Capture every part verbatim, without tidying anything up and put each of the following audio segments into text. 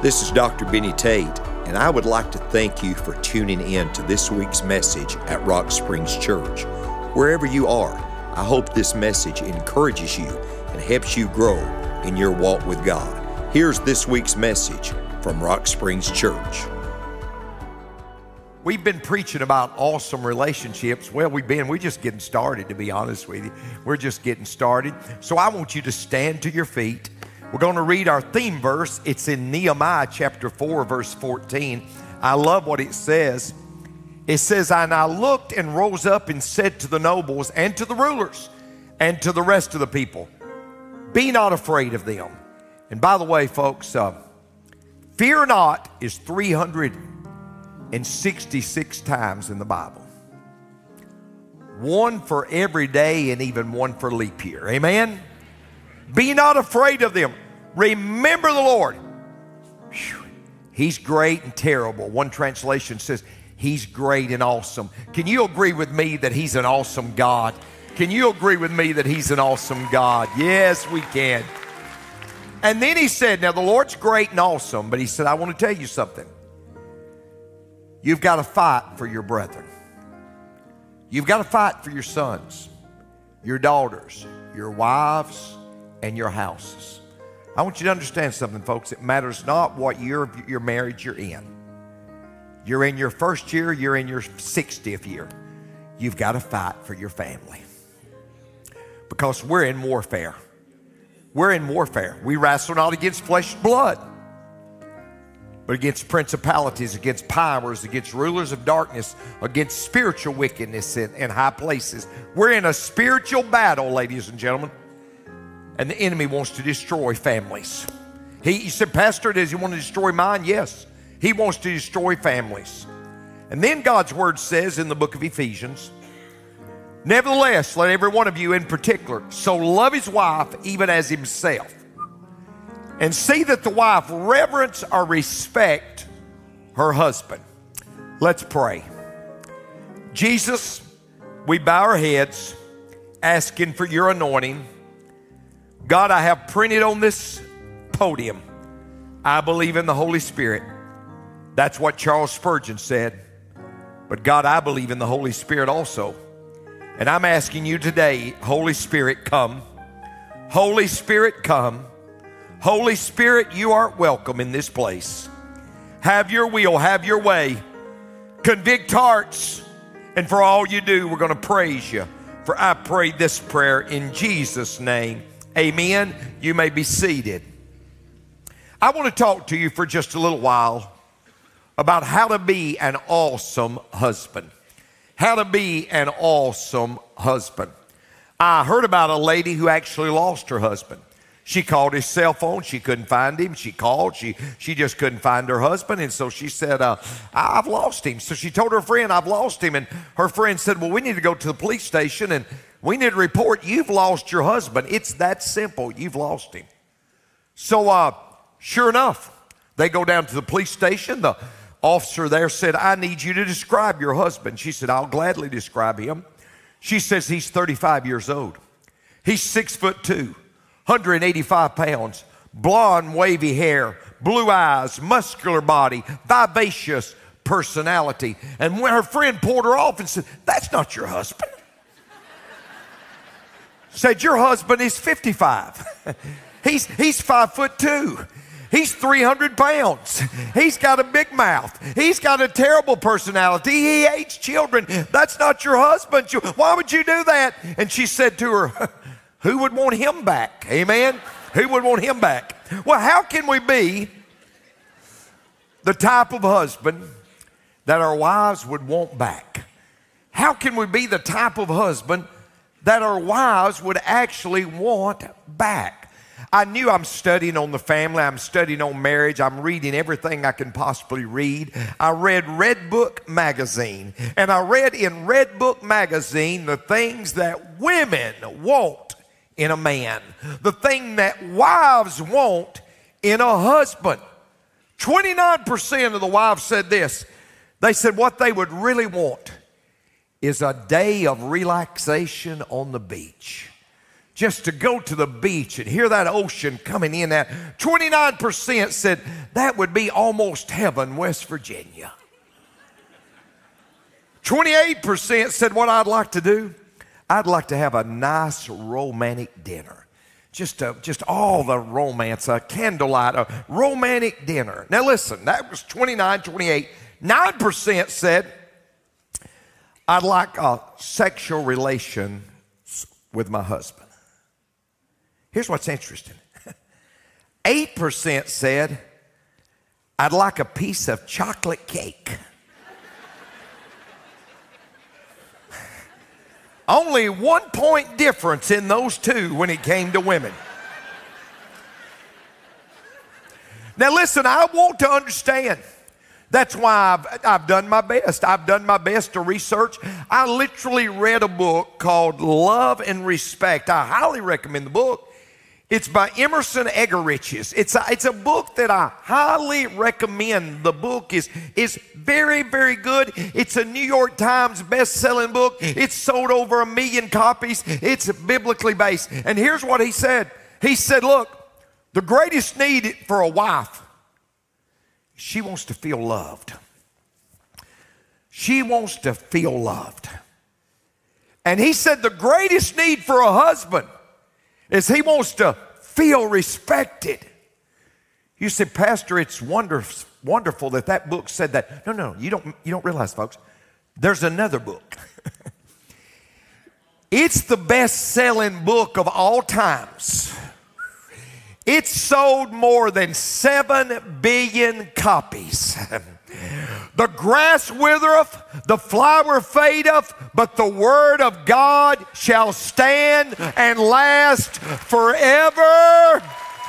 This is Doctor Benny Tate, and I would like to thank you for tuning in to this week's message at Rock Springs Church. Wherever you are, I hope this message encourages you and helps you grow in your walk with God. Here's this week's message from Rock Springs Church. We've been preaching about awesome relationships. Well, we've been, we're just getting started, to be honest with you. We're just getting started. So I want you to stand to your feet. We're going to read our theme verse. It's in Nehemiah chapter four, verse fourteen. I love what it says. It says, "And I looked and rose up and said to the nobles and to the rulers and to the rest of the people, be not afraid of them." And by the way, folks, uh, fear not is three hundred sixty-six times in the Bible. One for every day and even one for leap year. Amen? Be not afraid of them. Remember the Lord. Whew. He's great and terrible. One translation says, He's great and awesome. Can you agree with me that He's an awesome God? Can you agree with me that He's an awesome God? Yes, we can. And then He said, now the Lord's great and awesome, but He said, I want to tell you something. You've got to fight for your brethren. You've got to fight for your sons, your daughters, your wives, and your houses. I want you to understand something, folks. It matters not what year of your marriage you're in. You're in your first year, you're in your sixtieth year. You've got to fight for your family. Because we're in warfare. We're in warfare. We wrestle not against flesh and blood, but against principalities, against powers, against rulers of darkness, against spiritual wickedness in, in high places. We're in a spiritual battle, ladies and gentlemen. And the enemy wants to destroy families. He, he said, Pastor, does he want to destroy mine? Yes. He wants to destroy families. And then God's word says in the book of Ephesians, nevertheless, let every one of you in particular so love his wife even as himself. And see that the wife reverence or respect her husband. Let's pray. Jesus, we bow our heads asking for your anointing. God, I have printed on this podium, I believe in the Holy Spirit. That's what Charles Spurgeon said. But God, I believe in the Holy Spirit also. And I'm asking you today, Holy Spirit, come. Holy Spirit, come. Holy Spirit, you are welcome in this place. Have your will, have your way. Convict hearts. And for all you do, we're going to praise you. For I pray this prayer in Jesus' name. Amen. You may be seated. I want to talk to you for just a little while about how to be an awesome husband. How to be an awesome husband. I heard about a lady who actually lost her husband. She called his cell phone. She couldn't find him. She called. She she just couldn't find her husband. And so she said, uh, I've lost him. So she told her friend, I've lost him. And her friend said, well, we need to go to the police station and we need to report you've lost your husband. It's that simple. You've lost him. So uh, sure enough, they go down to the police station. The officer there said, I need you to describe your husband. She said, I'll gladly describe him. She says he's thirty-five years old. He's six foot two. one hundred eighty-five pounds, blonde wavy hair, blue eyes, muscular body, vivacious personality. And when her friend pulled her off and said, that's not your husband. Said, your husband is fifty-five. he's, he's five foot two. He's three hundred pounds. He's got a big mouth. He's got a terrible personality. He hates children. That's not your husband. Why would you do that? And she said to her, who would want him back? Amen? Who would want him back? Well, how can we be the type of husband that our wives would want back? How can we be the type of husband that our wives would actually want back? I knew I'm studying on the family. I'm studying on marriage. I'm reading everything I can possibly read. I read Red Book magazine, and I read in Red Book magazine the things that women want in a man, the thing that wives want in a husband. twenty-nine percent of the wives said this. They said what they would really want is a day of relaxation on the beach. just to go to the beach and hear that ocean coming in. That twenty-nine percent said that would be almost heaven, West Virginia. twenty-eight percent said what I'd like to do, I'd like to have a nice romantic dinner. Just, a, just all the romance, a candlelight, a romantic dinner. Now listen, that was twenty-nine, twenty-eight. nine percent said, I'd like a sexual relation with my husband. Here's what's interesting. eight percent said, I'd like a piece of chocolate cake. Only one point difference in those two when it came to women. Now listen, I want to understand. That's why I've, I've done my best. I've done my best to research. I literally read a book called Love and Respect. I highly recommend the book. It's by Emerson Eggerichs. It's a, it's a book that I highly recommend. The book is, is very, very good. It's a New York Times best-selling book. It's sold over a million copies. It's biblically based. And here's what he said. He said, look, the greatest need for a wife, she wants to feel loved. She wants to feel loved. And he said the greatest need for a husband is he wants to feel respected. You said, Pastor, it's wonder, wonderful that that book said that. No, no, you don't, you don't realize, folks. There's another book. It's the best-selling book of all times. It's sold more than seven billion copies. The grass withereth, the flower fadeth, but the word of God shall stand and last forever.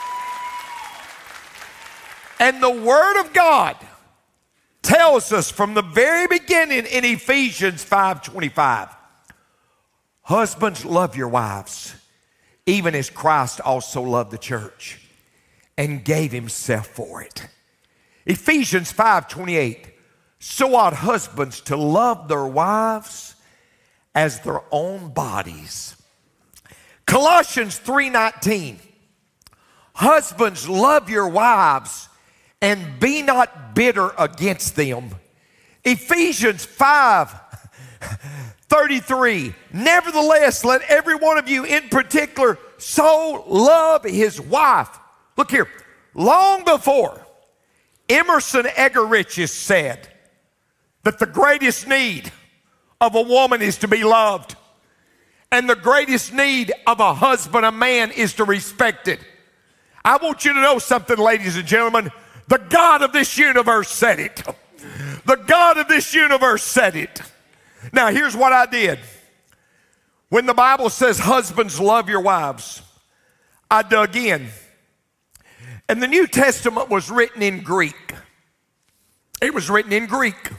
And the word of God tells us from the very beginning in Ephesians five twenty-five, husbands, love your wives, even as Christ also loved the church and gave himself for it. Ephesians five twenty-eight, so ought husbands to love their wives as their own bodies. Colossians three nineteen, husbands, love your wives and be not bitter against them. Ephesians five thirty-three, nevertheless, let every one of you in particular so love his wife. Look here, long before Emerson Eggerichs said that the greatest need of a woman is to be loved, and the greatest need of a husband, a man, is to respect it. I want you to know something, ladies and gentlemen. The God of this universe said it. The God of this universe said it. Now, here's what I did. When the Bible says, husbands, love your wives, I dug in. And the New Testament was written in Greek. It was written in Greek.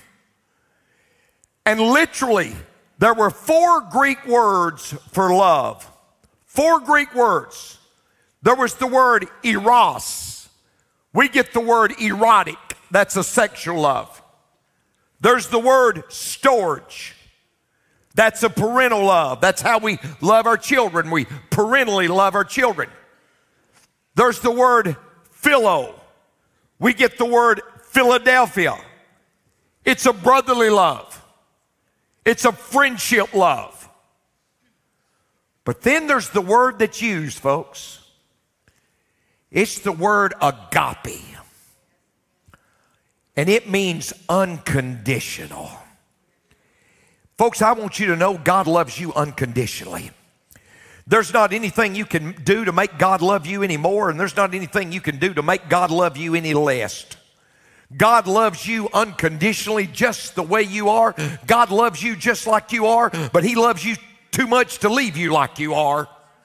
And literally, there were four Greek words for love. Four Greek words. There was the word eros. We get the word erotic. That's a sexual love. There's the word storge. That's a parental love. That's how we love our children. We parentally love our children. There's the word philo. We get the word Philadelphia. It's a brotherly love. It's a friendship love. But then there's the word that's used, folks. It's the word agape. And it means unconditional. Folks, I want you to know God loves you unconditionally. There's not anything you can do to make God love you anymore, and there's not anything you can do to make God love you any less. God loves you unconditionally just the way you are. God loves you just like you are, but he loves you too much to leave you like you are.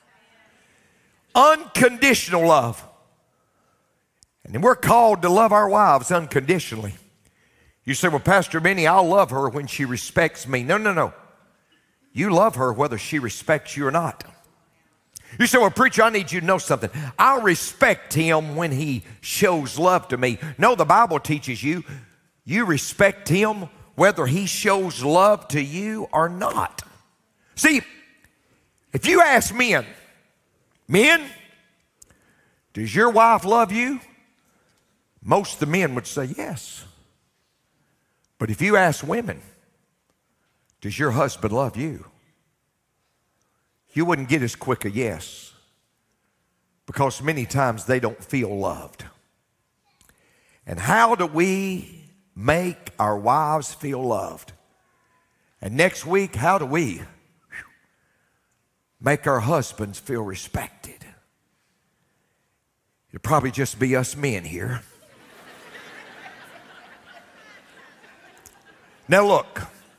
Unconditional love. And we're called to love our wives unconditionally. You say, well, Pastor Benny, I'll love her when she respects me. No, no, no. You love her whether she respects you or not. You say, well, preacher, I need you to know something. I'll respect him when he shows love to me. No, the Bible teaches you, you respect him whether he shows love to you or not. See, if you ask men, Men, does your wife love you? Most of the men would say yes. But if you ask women, does your husband love you? You wouldn't get as quick a yes, because many times they don't feel loved. And how do we make our wives feel loved? And next week, how do we make our husbands feel respected? It'll probably just be us men here. Now look,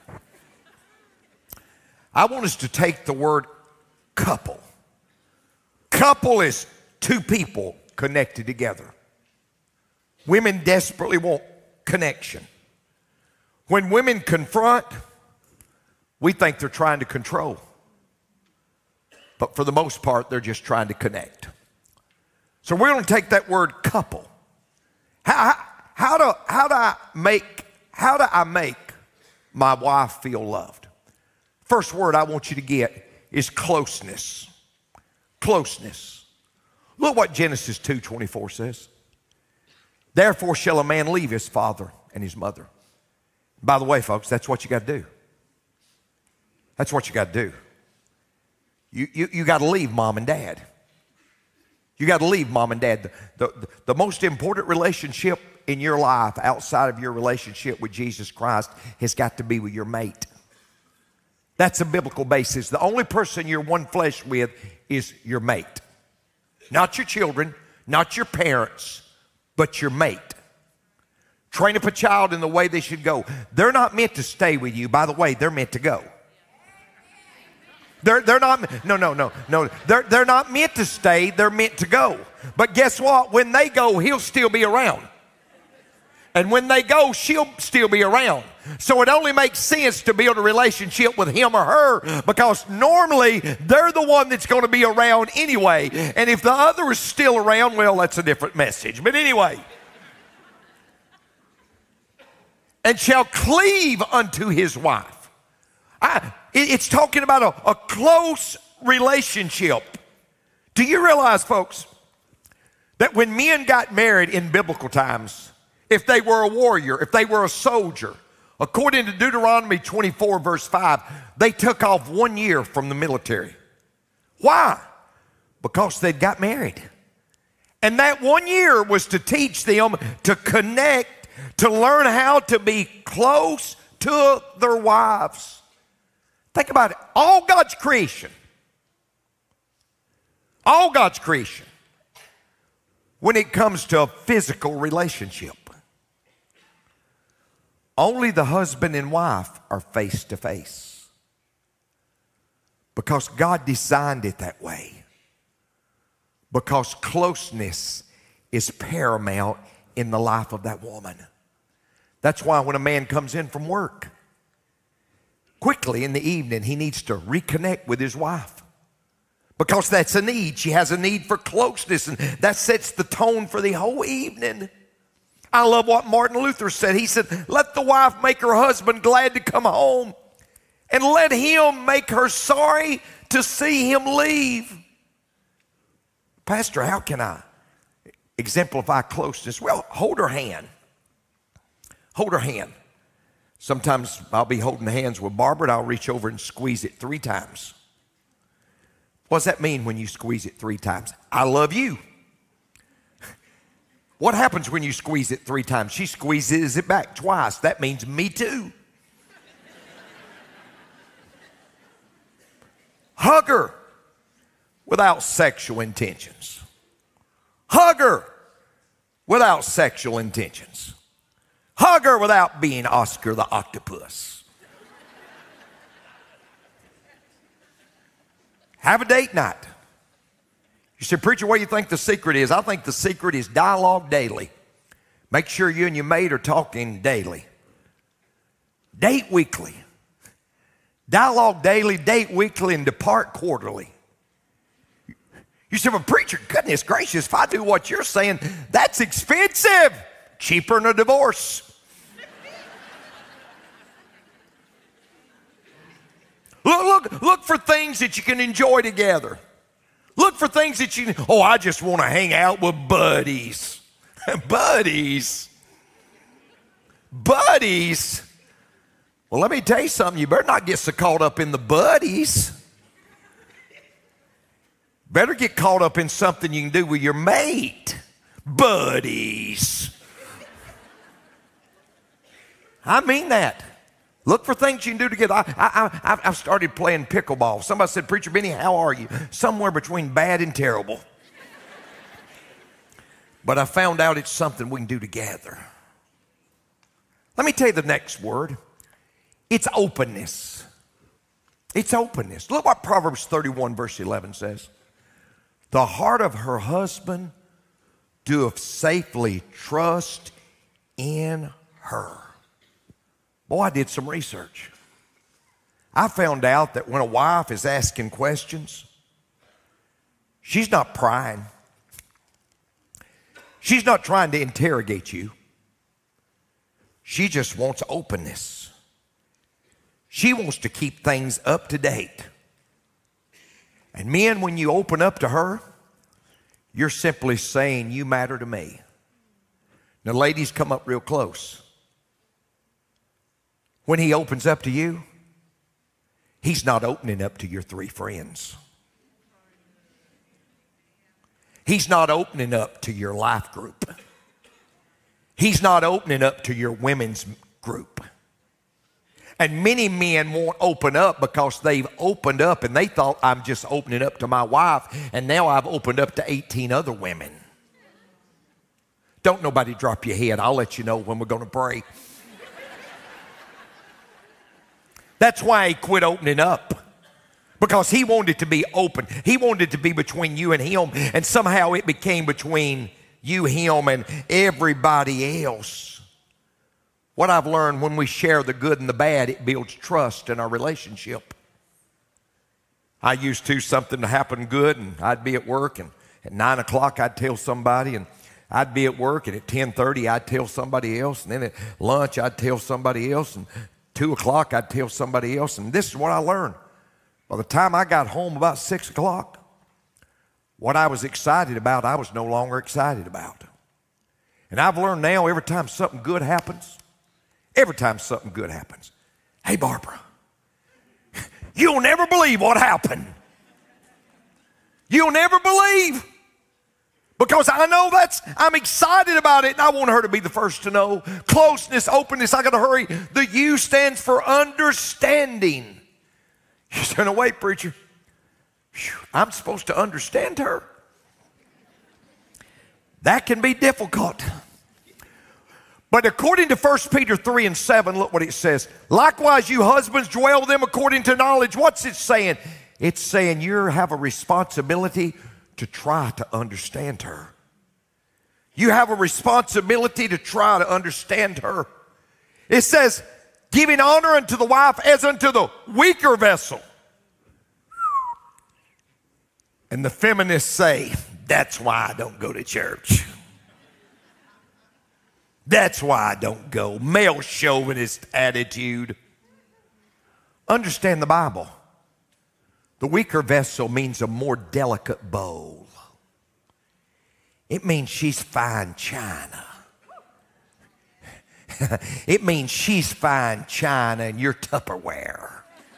I want us to take the word couple. Couple is two people connected together. Women desperately want connection. When women confront, we think they're trying to control. But for the most part, they're just trying to connect. So we're going to take that word couple. How, how, how, do, how, do I make, how do I make my wife feel loved? First word I want you to get is closeness. Closeness. Look what Genesis two twenty-four says. Therefore shall a man leave his father and his mother. By the way, folks, that's what you got to do. That's what you got to do. You, you, you got to leave mom and dad. You got to leave mom and dad. The, the, the most important relationship in your life outside of your relationship with Jesus Christ has got to be with your mate. That's a biblical basis. The only person you're one flesh with is your mate. Not your children, not your parents, but your mate. Train up a child in the way they should go. They're not meant to stay with you. By the way, they're meant to go. They're, they're not, no, no, no, no. They're, they're not meant to stay, they're meant to go. But guess what? When they go, he'll still be around. And when they go, she'll still be around. So it only makes sense to build a relationship with him or her, because normally they're the one that's going to be around anyway. And if the other is still around, well, that's a different message. But anyway. And shall cleave unto his wife. I, it's talking about a, a close relationship. Do you realize, folks, that when men got married in biblical times, if they were a warrior, if they were a soldier, according to Deuteronomy twenty-four, verse five, they took off one year from the military. Why? Because they got married. And that one year was to teach them to connect, to learn how to be close to their wives. Think about it. All God's creation, all God's creation, when it comes to a physical relationship, only the husband and wife are face to face, because God designed it that way. Because closeness is paramount in the life of that woman. That's why when a man comes in from work, quickly in the evening, he needs to reconnect with his wife, because that's a need. She has a need for closeness, and that sets the tone for the whole evening. I love what Martin Luther said. He said, let the wife make her husband glad to come home, and let him make her sorry to see him leave. Pastor, how can I exemplify closeness? Well, hold her hand. Hold her hand. Sometimes I'll be holding hands with Barbara, and I'll reach over and squeeze it three times. What does that mean when you squeeze it three times? I love you. What happens when you squeeze it three times? She squeezes it back twice. That means me too. Hug her without sexual intentions. Hug her without sexual intentions. Hug her without being Oscar the Octopus. Have a date night. You say, preacher, what do you think the secret is? I think the secret is dialogue daily. Make sure you and your mate are talking daily. Date weekly. Dialogue daily, date weekly, and depart quarterly. You say, well, preacher, goodness gracious, if I do what you're saying, that's expensive. Cheaper than a divorce. Look, look, look for things that you can enjoy together. Look for things that you, oh, I just want to hang out with buddies. Buddies. Buddies. Well, let me tell you something. You better not get so caught up in the buddies. Better get caught up in something you can do with your mate. Buddies. I mean that. Look for things you can do together. I, I, I, I've started playing pickleball. Somebody said, Preacher Benny, how are you? Somewhere between bad and terrible. But I found out it's something we can do together. Let me tell you the next word. It's openness. It's openness. Look what Proverbs thirty-one verse eleven says. The heart of her husband doeth safely trust in her. Boy, I did some research. I found out that when a wife is asking questions, she's not prying. She's not trying to interrogate you. She just wants openness. She wants to keep things up to date. And men, when you open up to her, you're simply saying, you matter to me. Now, ladies, come up real close. When he opens up to you, he's not opening up to your three friends. He's not opening up to your life group. He's not opening up to your women's group. And many men won't open up because they've opened up and they thought, I'm just opening up to my wife, and now I've opened up to eighteen other women. Don't nobody drop your head. I'll let you know when we're going to pray. That's why he quit opening up. Because he wanted to be open. He wanted it to be between you and him. And somehow it became between you, him, and everybody else. What I've learned, when we share the good and the bad, it builds trust in our relationship. I used to, something to happen good, and I'd be at work, and at nine o'clock I'd tell somebody, and I'd be at work, and at ten thirty I'd tell somebody else, and then at lunch I'd tell somebody else, and two o'clock I'd tell somebody else. And this is what I learned. By the time I got home about six o'clock, what I was excited about, I was no longer excited about. And I've learned now, every time something good happens, every time something good happens, hey, Barbara, you'll never believe what happened. You'll never believe. Because I know that's, I'm excited about it, and I want her to be the first to know. Closeness, openness, I got to hurry. The U stands for understanding. You said, no, wait, preacher. I'm supposed to understand her. That can be difficult. But according to First Peter three and seven, look what it says. Likewise, you husbands, dwell with them according to knowledge. What's it saying? It's saying you have a responsibility to try to understand her. You have a responsibility to try to understand her. It says, giving honor unto the wife as unto the weaker vessel. And the feminists say, that's why I don't go to church. That's why I don't go. Male chauvinist attitude. Understand the Bible. The weaker vessel means a more delicate bowl. It means she's fine china. It means she's fine china and you're Tupperware.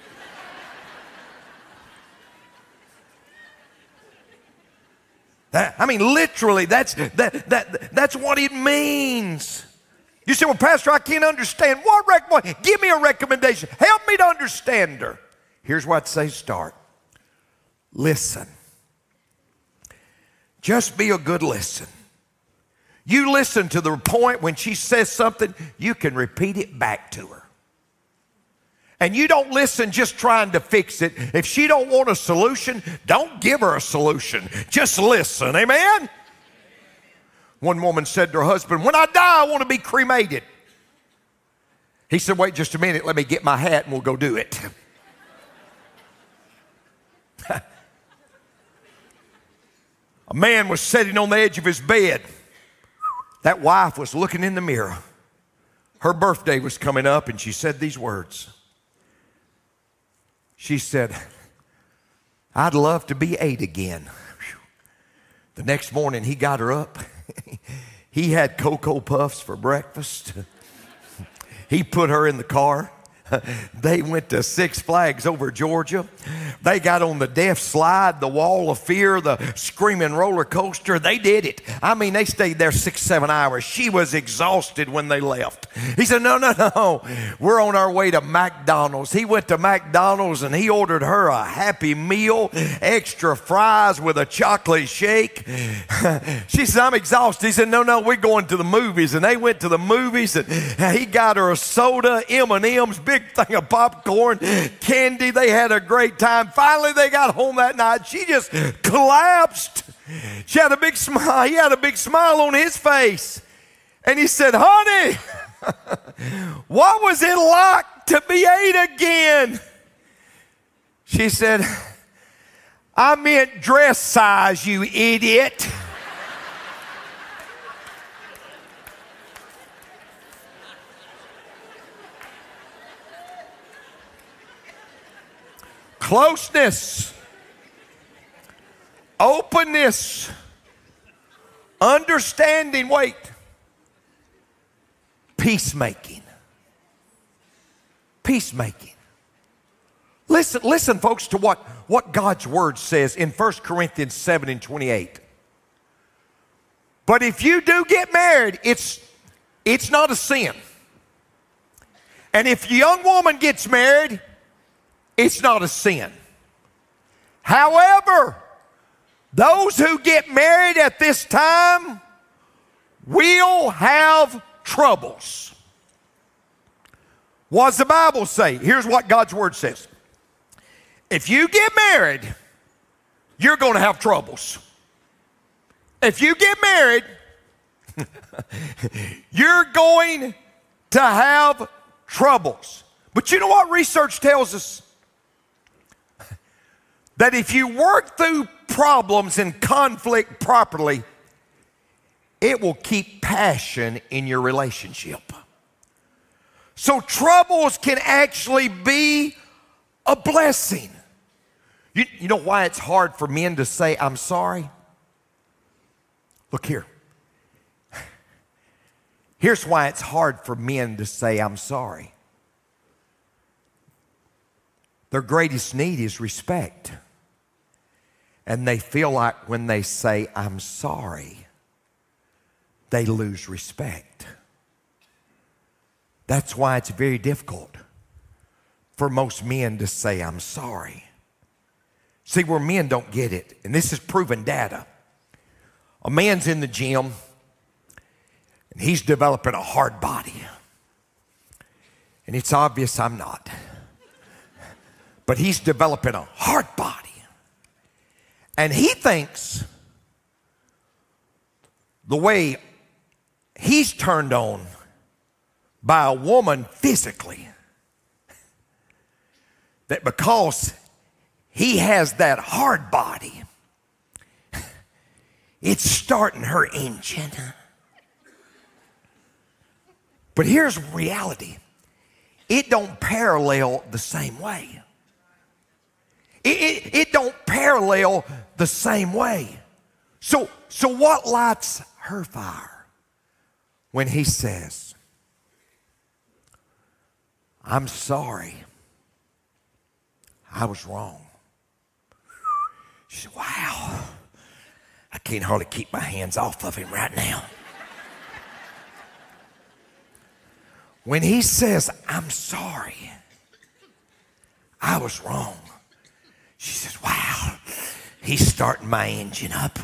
That, I mean, literally, that's, that, that, that's what it means. You say, well, Pastor, I can't understand. What rec- Give me a recommendation. Help me to understand her. Here's what I say start. Listen. Just be a good listen. You listen to the point when she says something, you can repeat it back to her. And you don't listen just trying to fix it. If she don't want a solution, don't give her a solution. Just listen, amen? One woman said to her husband, when I die, I want to be cremated. He said, wait just a minute, let me get my hat and we'll go do it. A man was sitting on the edge of his bed. That wife was looking in the mirror. Her birthday was coming up and she said these words. She said, I'd love to be eight again. The next morning, he got her up. He had Cocoa Puffs for breakfast. He put her in the car. They went to Six Flags over Georgia. They got on the death slide, the wall of fear, the screaming roller coaster. They did it. I mean, they stayed there six, seven hours. She was exhausted when they left. He said, no, no, no. We're on our way to McDonald's. He went to McDonald's and he ordered her a Happy Meal, extra fries with a chocolate shake. She said, I'm exhausted. He said, no, no, we're going to the movies. And they went to the movies and he got her a soda, M and M's, big thing of popcorn, candy. They had a great time. Finally, they got home that night. She just collapsed. She had a big smile. He had a big smile on his face. And he said, honey, what was it like to be eight again? She said, I meant dress size, you idiot. Closeness, openness, understanding, wait, peacemaking. Peacemaking. Listen, listen, folks, to what, what God's word says in First Corinthians seven and twenty-eight. But if you do get married, it's, it's not a sin. And if a young woman gets married, it's not a sin. However, those who get married at this time will have troubles. What does the Bible say? Here's what God's word says. If you get married, you're going to have troubles. If you get married, you're going to have troubles. But you know what research tells us? That if you work through problems and conflict properly, it will keep passion in your relationship. So troubles can actually be a blessing. You, you know why it's hard for men to say, I'm sorry? Look here. Here's why it's hard for men to say, I'm sorry. Their greatest need is respect. And they feel like when they say, I'm sorry, they lose respect. That's why it's very difficult for most men to say, I'm sorry. See, where men don't get it, and this is proven data. A man's in the gym, and he's developing a hard body. And it's obvious I'm not. But he's developing a hard body. And he thinks the way he's turned on by a woman physically, that because he has that hard body, it's starting her engine. But here's reality. It don't parallel the same way. It, it, it don't parallel the same way. So, so what lights her fire when he says, I'm sorry, I was wrong? She said, wow, I can't hardly keep my hands off of him right now. When he says, I'm sorry, I was wrong, she says, wow, he's starting my engine up.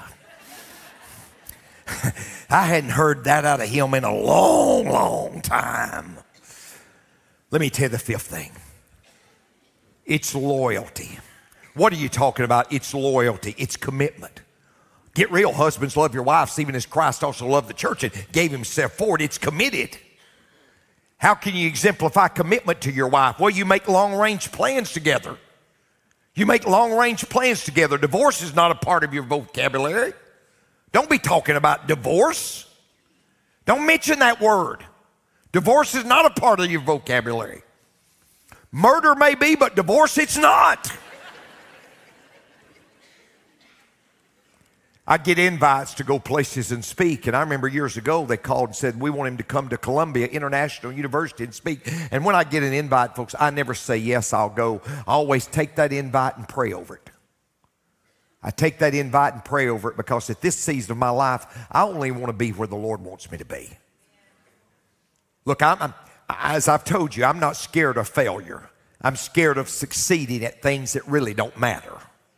I hadn't heard that out of him in a long, long time. Let me tell you the fifth thing. It's loyalty. What are you talking about? It's loyalty. It's commitment. Get real, husbands, love your wives, even as Christ also loved the church and gave himself for it. It's committed. How can you exemplify commitment to your wife? Well, you make long-range plans together. You make long-range plans together. Divorce is not a part of your vocabulary. Don't be talking about divorce. Don't mention that word. Divorce is not a part of your vocabulary. Murder may be, but divorce it's not. I get invites to go places and speak. And I remember years ago they called and said, we want him to come to Columbia International University and speak. And when I get an invite, folks, I never say, yes, I'll go. I always take that invite and pray over it. I take that invite and pray over it because at this season of my life, I only want to be where the Lord wants me to be. Look, I'm, I'm, as I've told you, I'm not scared of failure. I'm scared of succeeding at things that really don't matter.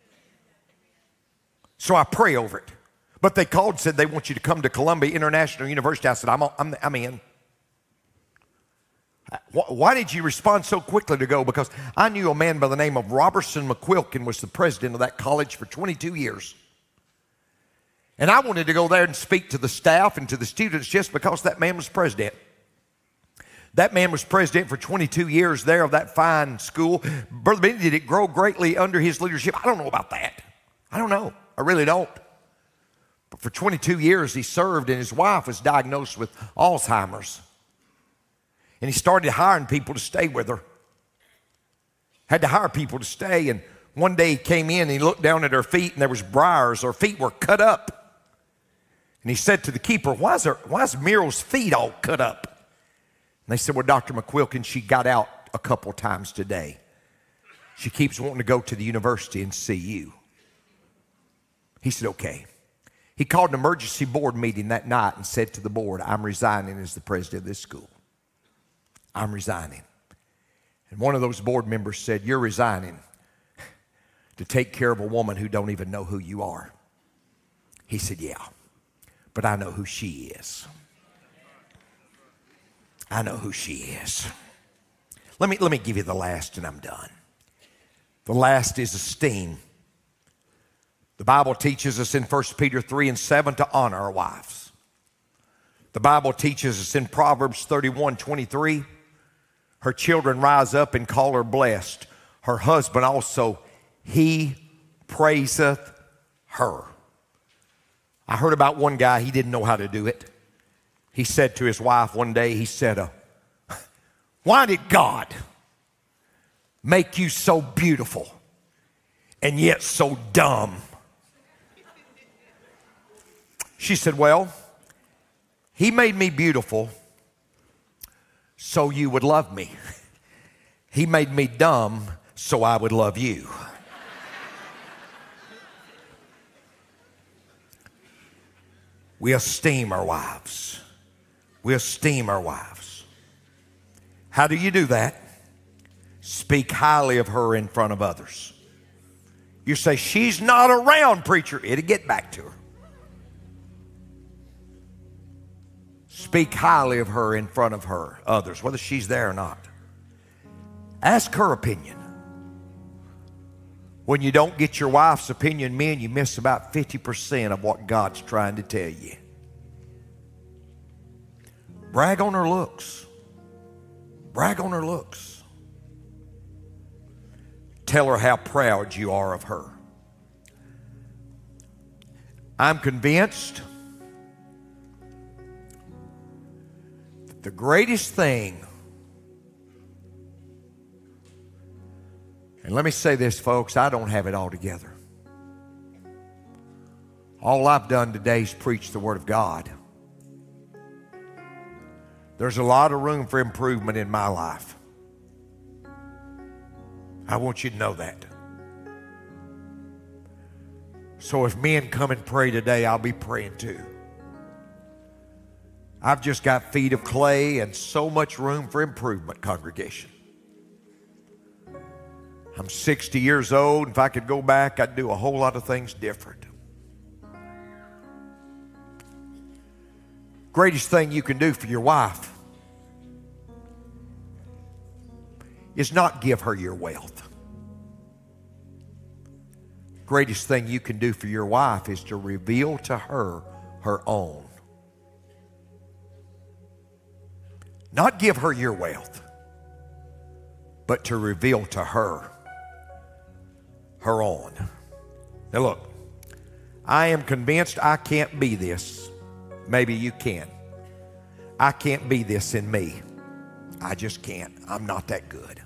So I pray over it. But they called and said they want you to come to Columbia International University. I said, I'm, I'm, I'm in. Why did you respond so quickly to go? Because I knew a man by the name of Robertson McQuilkin was the president of that college for twenty-two years. And I wanted to go there and speak to the staff and to the students just because that man was president. That man was president for twenty-two years there of that fine school. Brother Benny, did it grow greatly under his leadership? I don't know about that. I don't know. I really don't. But for twenty-two years he served, and his wife was diagnosed with Alzheimer's. And he started hiring people to stay with her. Had to hire people to stay. And one day he came in and he looked down at her feet and there was briars. Her feet were cut up. And he said to the keeper, why is, her, why is Muriel's feet all cut up? And they said, well, Doctor McQuilkin, she got out a couple times today. She keeps wanting to go to the university and see you. He said, okay. He called an emergency board meeting that night and said to the board, I'm resigning as the president of this school. I'm resigning. And one of those board members said, you're resigning to take care of a woman who don't even know who you are. He said, yeah, but I know who she is. I know who she is. Let me, let me give you the last and I'm done. The last is esteem. The Bible teaches us in First Peter three and seven to honor our wives. The Bible teaches us in Proverbs thirty-one twenty-three, her children rise up and call her blessed. Her husband also, he praiseth her. I heard about one guy, he didn't know how to do it. He said to his wife one day, he said, uh, why did God make you so beautiful and yet so dumb? She said, well, he made me beautiful so you would love me. He made me dumb so I would love you. We esteem our wives. We esteem our wives. How do you do that? Speak highly of her in front of others. You say, she's not around, preacher. It'll get back to her. Speak highly of her in front of her, others, whether she's there or not. Ask her opinion. When you don't get your wife's opinion, men, you miss about fifty percent of what God's trying to tell you. Brag on her looks. Brag on her looks. Tell her how proud you are of her. I'm convinced that the greatest thing, and let me say this, folks, I don't have it all together. All I've done today is preach the Word of God. There's a lot of room for improvement in my life. I want you to know that. So if men come and pray today, I'll be praying too. I've just got feet of clay and so much room for improvement, congregation. I'm sixty years old. If I could go back, I'd do a whole lot of things different. Greatest thing you can do for your wife is not give her your wealth. Greatest thing you can do for your wife is to reveal to her her own. Not give her your wealth, but to reveal to her her own. Now look, I am convinced I can't be this. Maybe you can. I can't be this in me. I just can't. I'm not that good.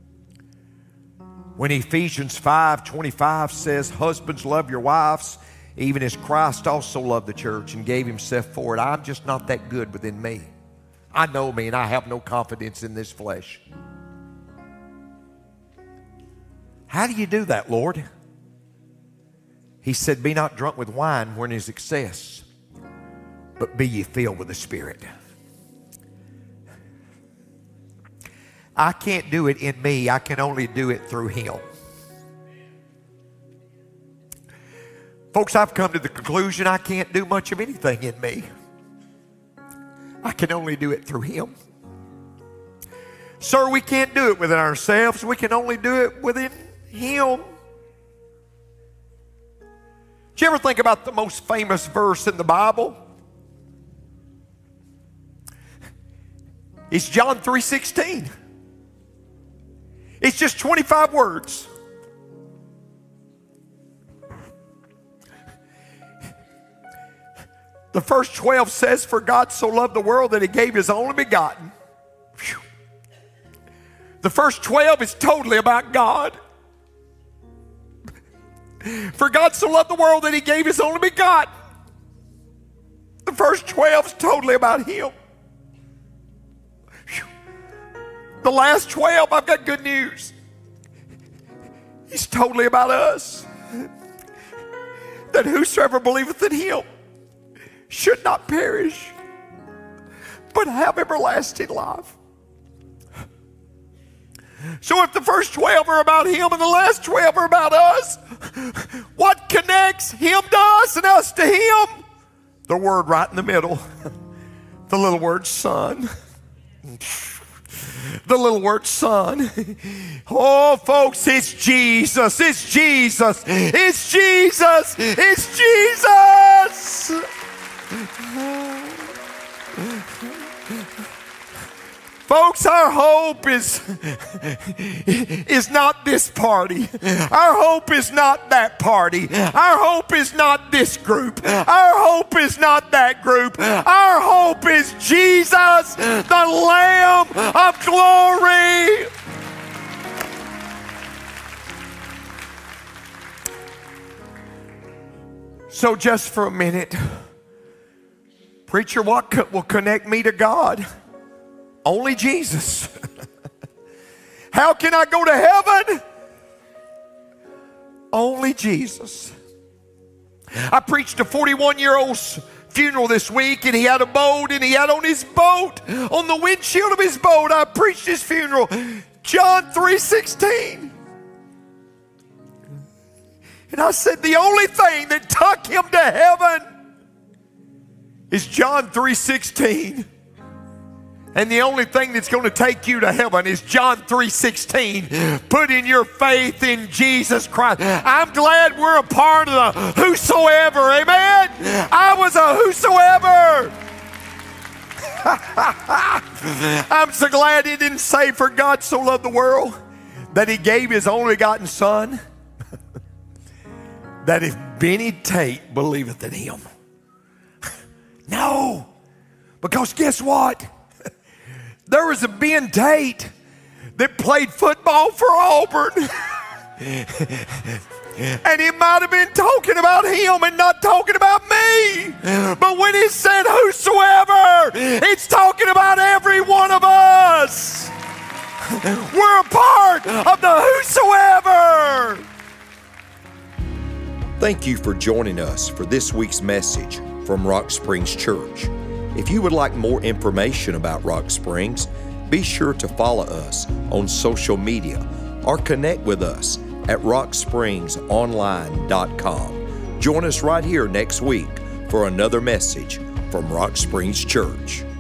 When Ephesians five twenty-five says, husbands, love your wives, even as Christ also loved the church and gave himself for it. I'm just not that good within me. I know me, and I have no confidence in this flesh. How do you do that, Lord? He said, be not drunk with wine wherein is excess, but be ye filled with the Spirit. I can't do it in me. I can only do it through him. Folks, I've come to the conclusion I can't do much of anything in me. I can only do it through him. Sir, we can't do it within ourselves. We can only do it within him. Did you ever think about the most famous verse in the Bible? It's John three sixteen. It's just twenty-five words. The first twelve says, for God so loved the world that he gave his only begotten. Whew. The first twelve is totally about God. For God so loved the world that he gave his only begotten. The first twelve is totally about him. Whew. The last twelve, I've got good news. He's totally about us. That whosoever believeth in him should not perish, but have everlasting life. So if the first twelve are about him and the last twelve are about us, what connects him to us and us to him? The word right in the middle. The little word son. The little word son. Oh, folks, it's Jesus. It's Jesus. It's Jesus. It's Jesus. Folks, our hope is, is not this party. Our hope is not that party. Our hope is not this group. Our hope is not that group. Our hope is Jesus, the Lamb of glory. So just for a minute, preacher, what co- will connect me to God? Only Jesus. How can I go to heaven? Only Jesus. I preached a forty-one-year-old's funeral this week, and he had a boat, and he had on his boat, on the windshield of his boat, I preached his funeral, John three sixteen. And I said, the only thing that took him to heaven is John three sixteen. And the only thing that's going to take you to heaven is John three sixteen. Putting your faith in Jesus Christ. I'm glad we're a part of the whosoever. Amen? I was a whosoever. I'm so glad he didn't say, for God so loved the world that he gave his only begotten son, that if Benny Tate believeth in him. No. Because guess what? There was a Ben Tate that played football for Auburn. And he might have been talking about him and not talking about me. But when he said whosoever, it's talking about every one of us. We're a part of the whosoever. Thank you for joining us for this week's message from Rock Springs Church. If you would like more information about Rock Springs, be sure to follow us on social media or connect with us at rock springs online dot com. Join us right here next week for another message from Rock Springs Church.